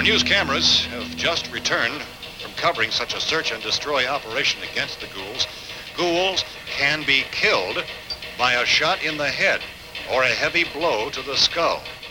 news cameras have just returned from covering such a search and destroy operation against the ghouls. Ghouls can be killed by a shot in the head or a heavy blow to the skull.